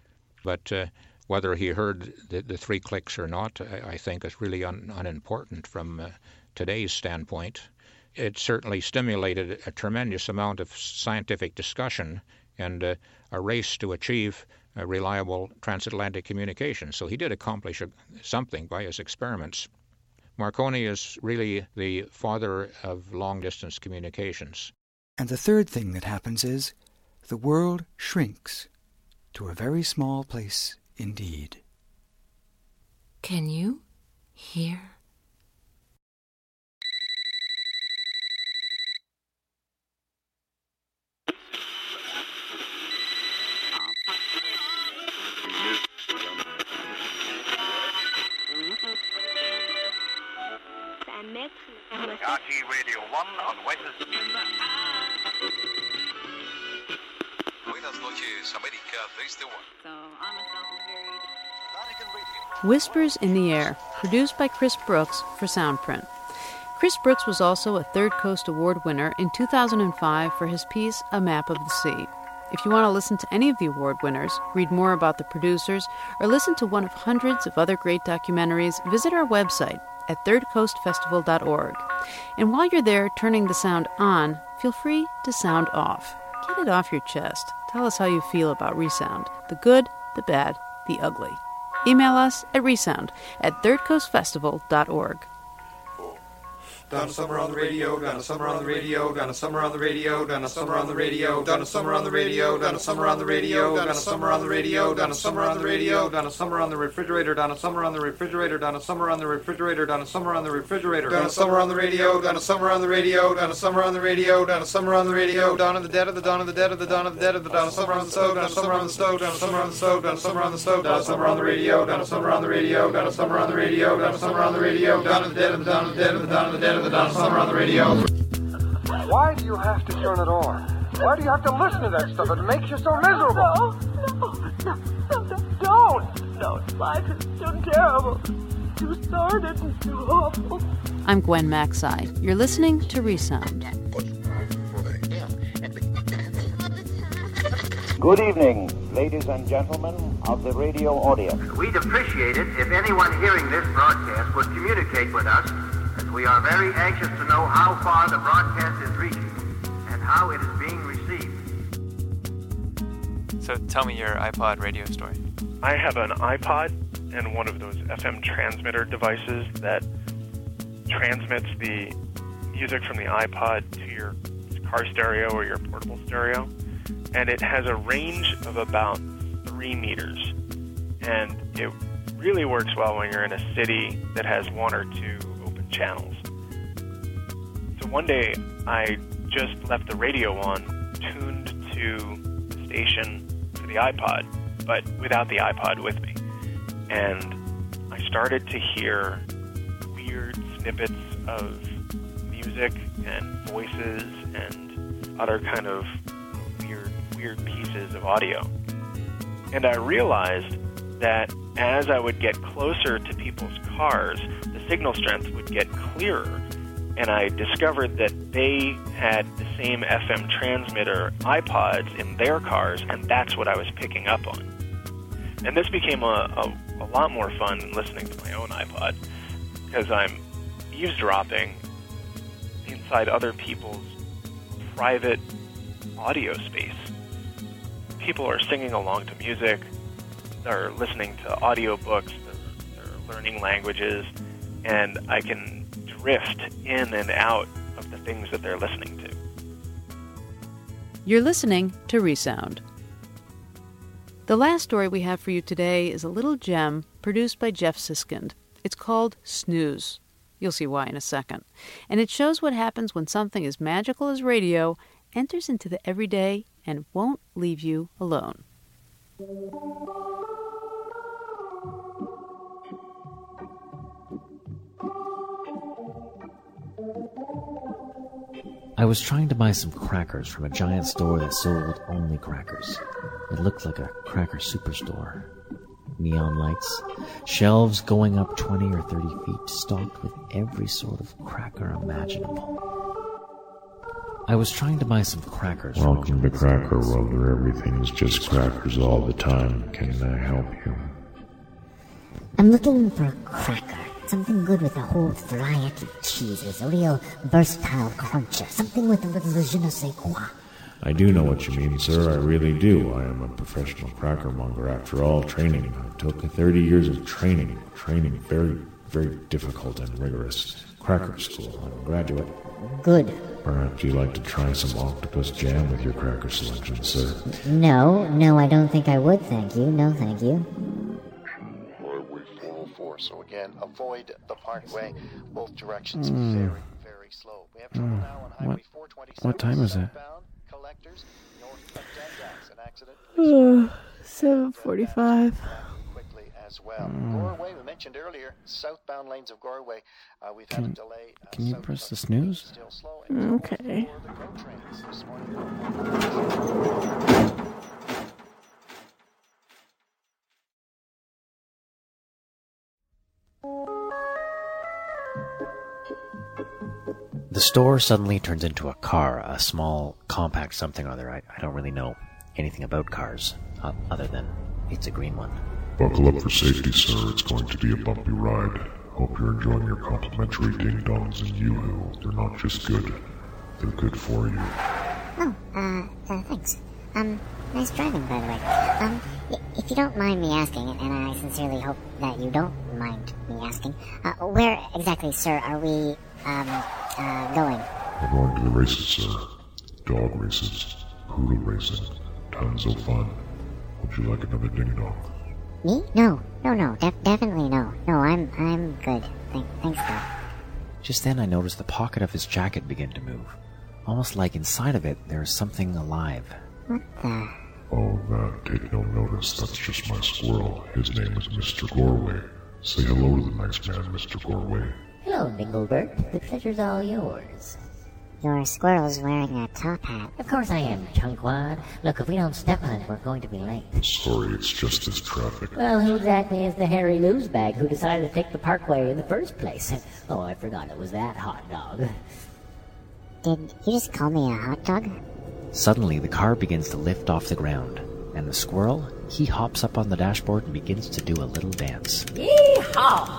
But uh, whether he heard the, the three clicks or not, I, I think is really un, unimportant from uh, today's standpoint. It certainly stimulated a tremendous amount of scientific discussion and uh, a race to achieve uh, reliable transatlantic communication. So he did accomplish a, something by his experiments. Marconi is really the father of long-distance communications. And the third thing that happens is the world shrinks to a very small place indeed. Can you hear? R T Radio one on Wednesday. Buenas noches, America, desde one. So I myself is very... Whispers in the Air, produced by Chris Brooks for Soundprint. Chris Brooks was also a Third Coast Award winner in two thousand five for his piece, A Map of the Sea. If you want to listen to any of the award winners, read more about the producers, or listen to one of hundreds of other great documentaries, visit our website at third coast festival dot org. And while you're there turning the sound on, feel free to sound off. Get it off your chest. Tell us how you feel about Resound, the good, the bad, the ugly. Email us at resound at third coast festival dot org. Donna Summer on the radio, Donna Summer on the radio, Donna Summer on the radio, Donna Summer on the radio, Donna Summer on the radio, Donna Summer on the radio, Donna Summer on the radio, Donna Summer on the radio, Donna Summer on the refrigerator, Donna Summer on the refrigerator, Donna Summer on the refrigerator, Donna Summer on the refrigerator, Donna Summer on the radio, Donna Summer on the radio, Donna Summer on the radio, Donna Summer on the radio, Dawn of the Dead of the Dawn of the Dead of the Dawn of the Dead of the Donna Summer on the stove, Donna Summer on the stove, Donna Summer on the stove, Donna Summer on the stove, Donna Summer on the radio, Donna Summer on the radio, Donna Summer on the radio, Donna Summer on the radio, Dawn of the Dead of the Dawn of the Dead of the Dawn of the Dead of the Donna Summer on the radio. Why do you have to turn it on? Why do you have to listen to that stuff? It makes you so miserable. No, no, no, no, no, don't. No, life is too terrible, too sordid and too awful. I'm Gwen Macsai. You're listening to Resound. Good evening, ladies and gentlemen of the radio audience. We'd appreciate it if anyone hearing this broadcast would communicate with us, as we are very anxious to know how far the broadcast is reaching and how it is being received. So tell me your iPod radio story. I have an iPod and one of those F M transmitter devices that transmits the music from the iPod to your car stereo or your portable stereo. and it has a range of about three meters. And it really works well when you're in a city that has one or two open channels. So one day, I just left the radio on, tuned to the station for the iPod, but without the iPod with me. And I started to hear weird snippets of music and voices and other kind of weird, weird pieces of audio. And I realized that as I would get closer to people's cars, the signal strength would get clearer. And I discovered that they had the same F M transmitter iPods in their cars, and that's what I was picking up on. And this became a, a, a lot more fun than listening to my own iPod, because I'm eavesdropping inside other people's private audio space. People are singing along to music, they're listening to audiobooks, they're, they're learning languages, and I can drift in and out of the things that they're listening to. You're listening to Resound. The last story we have for you today is a little gem produced by Jeff Siskind. It's called Snooze. You'll see why in a second. And it shows what happens when something as magical as radio enters into the everyday and won't leave you alone. I was trying to buy some crackers from a giant store that sold only crackers. It looked like a cracker superstore. Neon lights, shelves going up twenty or thirty feet, stocked with every sort of cracker imaginable. I was trying to buy some crackers. Welcome to Cracker World, where everything's just crackers all the time. Can I help you? I'm looking for a cracker. Something good with a whole variety of cheeses. A real versatile cruncher. Something with a little je ne sais quoi. I do know what you mean, sir. I really do. I am a professional cracker monger. After all, training. I took thirty years of training. Training very, very difficult and rigorous. Cracker school. I'm a graduate. Good. Perhaps you'd like to try some octopus jam with your cracker selection, sir. No, no, I don't think I would, thank you. No, thank you. Highway four oh four, so again, avoid the parkway. Both directions Mm. very, very slow. We have trouble Mm. now on Highway What, four twenty-seven. what time is it? Southbound, collectors, north of Dundas, an accident. seven forty-five. Quickly as well. Mm. Goreway, we mentioned earlier, southbound lanes of Goreway. Uh, we've had a Can, delay. Uh, can you press the snooze? still slow. Okay. For the GO trains this morning. The store suddenly turns into a car, a small, compact something or other. I, I don't really know anything about cars, uh, other than it's a green one. Buckle up for safety, sir. It's going to be a bumpy ride. Hope you're enjoying your complimentary ding-dongs and yoo-hoo. They're not just good, they're good for you. Oh, uh, uh, thanks. Um, nice driving, by the way. Um, y- if you don't mind me asking, and I sincerely hope that you don't mind me asking, uh, where exactly, sir, are we, um, uh, going? We're going to the races, sir. Dog races, poodle racing, tons of fun. Would you like another ding-dong? Me? No, no, no, def- definitely no. No, I'm, I'm good. Th- thanks, though. Just then I noticed the pocket of his jacket begin to move. Almost like inside of it there is something alive. What the? Oh, that. Take no notice. That's just my squirrel. His name is Mister Gorway. Say hello to the nice man, Mister Gorway. Hello, Dinglebert. The pleasure's all yours. Your squirrel's wearing a top hat. Of course I am, Chunkwad. Look, if we don't step on it, we're going to be late. Sorry, it's just this traffic. Well, who exactly is the hairy loosebag who decided to take the parkway in the first place? Oh, I forgot it was that hot dog. Did you just call me a hot dog? Suddenly the car begins to lift off the ground, and the squirrel, he hops up on the dashboard and begins to do a little dance. Yee-haw!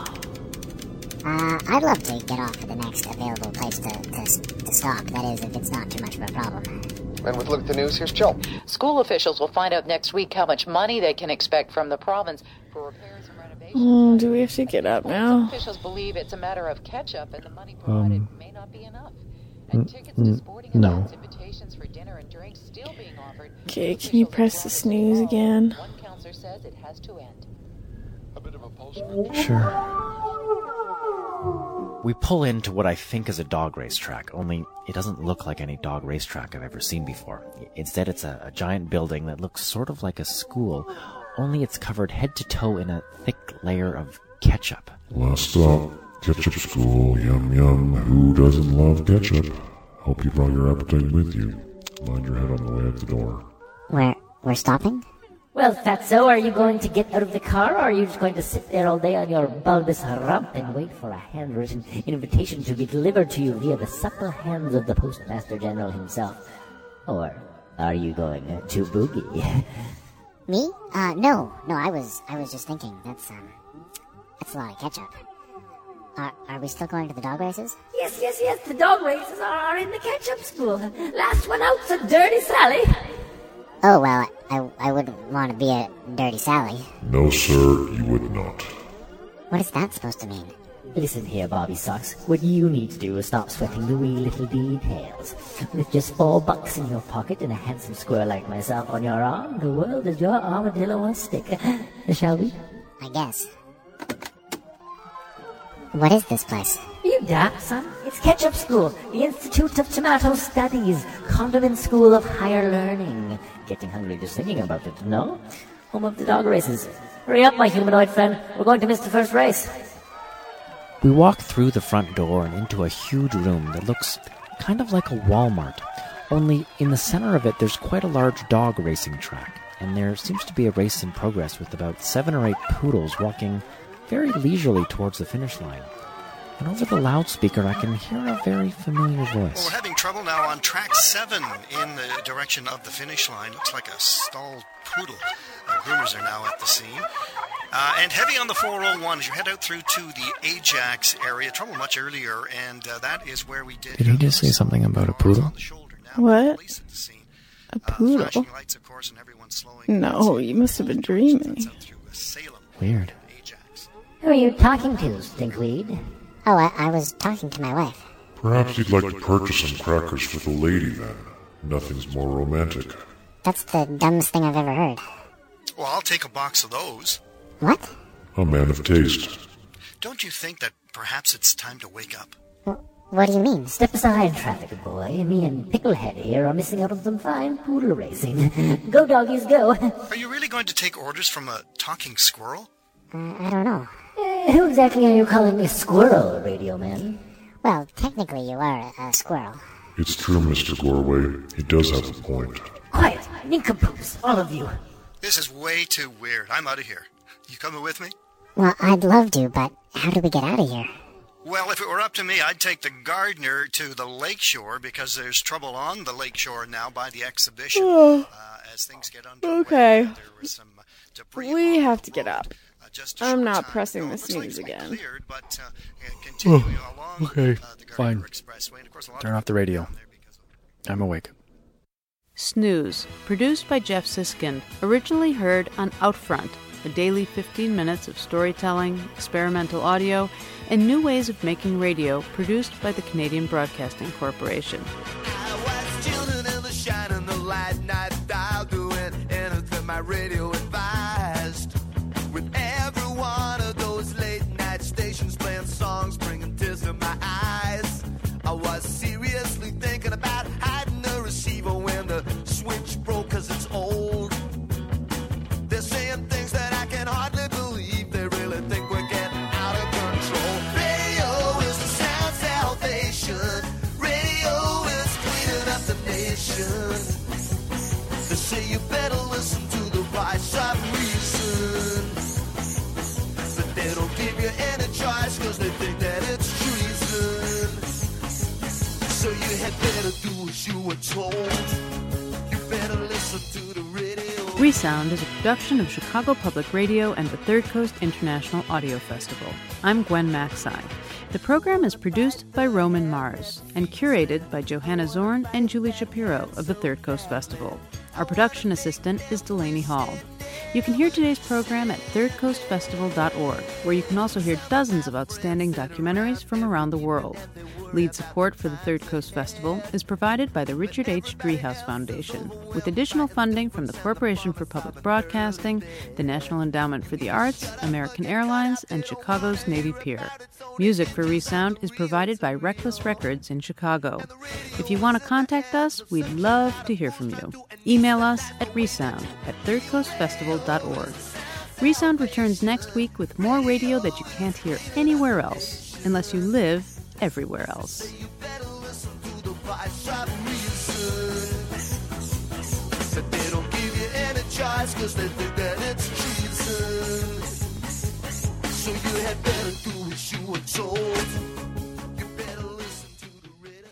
Uh, I'd love to get off at the next available place to, to, to stop. That is, if it's not too much of a problem. And with Look at the News, here's Joe. School officials will find out next week how much money they can expect from the province for repairs and renovations. Oh, do we have to get up now? Officials believe it's a matter of catch-up and the money provided Um, may not be enough. n- And tickets to n- sporting no. events, invitations for dinner and drinks Okay, can you press the snooze again? One counselor says it has to end. Sure. We pull into what I think is a dog racetrack, only it doesn't look like any dog racetrack I've ever seen before. Instead, it's a, a giant building that looks sort of like a school, only it's covered head to toe in a thick layer of ketchup. Last stop, ketchup school, yum yum. Who doesn't love ketchup? Hope you brought your appetite with you. Mind your head on the way out the door. We're, we're stopping? Well, Fatso, are you going to get out of the car, or are you just going to sit there all day on your bulbous rump and wait for a handwritten invitation to be delivered to you via the supple hands of the Postmaster General himself? Or are you going to boogie? Me? Uh, no. No, I was I was just thinking, that's, um, that's a lot of ketchup. Are, are we still going to the dog races? Yes, yes, yes, the dog races are, are in the ketchup school. Last one out's a Dirty Sally. Oh, well, I, I wouldn't want to be a Dirty Sally. No, sir, you would not. What is that supposed to mean? Listen here, Bobby Socks. What you need to do is stop sweating the wee little details. With just four bucks in your pocket and a handsome squirrel like myself on your arm, the world is your armadillo on a stick. Shall we? I guess. What is this place? You daft, son. It's Ketchup School, the Institute of Tomato Studies, Condiment School of Higher Learning. Getting hungry just thinking about it, no? Home of the dog races. Hurry up, my humanoid friend. We're going to miss the first race. We walk through the front door and into a huge room that looks kind of like a Walmart. Only in the center of it, there's quite a large dog racing track. And there seems to be a race in progress with about seven or eight poodles walking very leisurely towards the finish line. And over the loudspeaker, I can hear a very familiar voice. Well, we're having trouble now on track seven in the direction of the finish line. Looks like a stalled poodle. Uh, groomers are now at the scene. Uh, and heavy on the four oh one as you head out through to the Ajax area. Trouble much earlier, and uh, that is where we did... Did he just say something about a poodle? What? A poodle? No, you must have been dreaming. Weird. Who are you talking to, Stinkweed? Oh, I, I was talking to my wife. Perhaps you'd like to purchase some crackers for the lady, then. Nothing's more romantic. That's the dumbest thing I've ever heard. Well, I'll take a box of those. What? A man of taste. Don't you think that perhaps it's time to wake up? W- what do you mean? Step aside, traffic boy. Me and Picklehead here are missing out on some fine poodle racing. Go, doggies, go. Are you really going to take orders from a talking squirrel? Uh, I don't know. Uh, who exactly are you calling a squirrel, Radio Man? Well, technically you are a, a squirrel. It's true, Mister Gorway. He does have a point. Quiet! Nincompoops, all of you. This is way too weird. I'm out of here. You coming with me? Well, I'd love to, but how do we get out of here? Well, if it were up to me, I'd take the gardener to the lakeshore because there's trouble on the lakeshore now by the exhibition. Oh. Uh, as things get underway, okay. there was some uh, debris. We have to get up. Uh, I'm not pressing the snooze like again. Cleared, but, uh, continuing Oh, along, okay, uh, the fine. Expressway, and of course, a lot Turn of off the radio. I'm awake. Snooze, produced by Jeff Siskind, originally heard on Outfront, a daily fifteen minutes of storytelling, experimental audio, and new ways of making radio produced by the Canadian Broadcasting Corporation. I was chilling in the shine and the light night dial, doing anything my radio advised. With every one of those late night stations playing songs, bringing tears to my eyes. I was seriously thinking about hiding the receiver when the switch broke, cause it's old. They're saying things that I can hardly believe. They really think we're getting out of control. Radio is the sound salvation. Radio is cleaning up the nation. They say you better listen to the voice of reason. But they don't give you any choice cause they think that it's treason. So you had better do as you were told. You better listen to the radio. Resound is a production of Chicago Public Radio and the Third Coast International Audio Festival. I'm Gwen Maxey. The program is produced by Roman Mars and curated by Johanna Zorn and Julie Shapiro of the Third Coast Festival. Our production assistant is Delaney Hall. You can hear today's program at third coast festival dot org, where you can also hear dozens of outstanding documentaries from around the world. Lead support for the Third Coast Festival is provided by the Richard H. Driehaus Foundation, with additional funding from the Corporation for Public Broadcasting, the National Endowment for the Arts, American Airlines, and Chicago's Navy Pier. Music for ReSound is provided by Reckless Records in Chicago. If you want to contact us, we'd love to hear from you. Email us at resound at third coast festival dot org. ReSound returns next week with more radio that you can't hear anywhere else, unless you live everywhere else. They don't give you any choice because they think that it's treason. So you had better do what you were told. You better listen to the radio.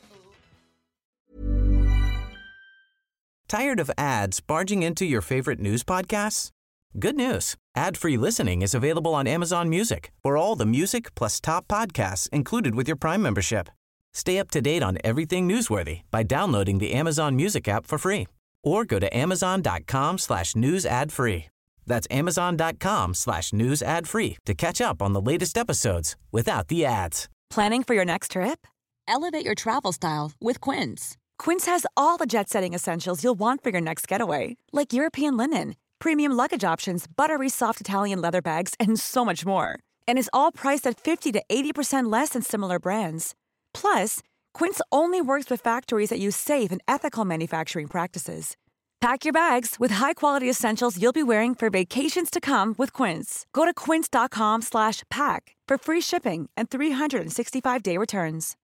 Tired of ads barging into your favorite news podcasts? Good news. Ad-free listening is available on Amazon Music for all the music plus top podcasts included with your Prime membership. Stay up to date on everything newsworthy by downloading the Amazon Music app for free or go to amazon.com slash news ad free. That's amazon.com slash news ad free to catch up on the latest episodes without the ads. Planning for your next trip? Elevate your travel style with Quince. Quince has all the jet-setting essentials you'll want for your next getaway, like European linen, premium luggage options, buttery soft Italian leather bags, and so much more. And is all priced at fifty to eighty percent less than similar brands. Plus, Quince only works with factories that use safe and ethical manufacturing practices. Pack your bags with high-quality essentials you'll be wearing for vacations to come with Quince. Go to quince.com slash pack for free shipping and three sixty-five day returns.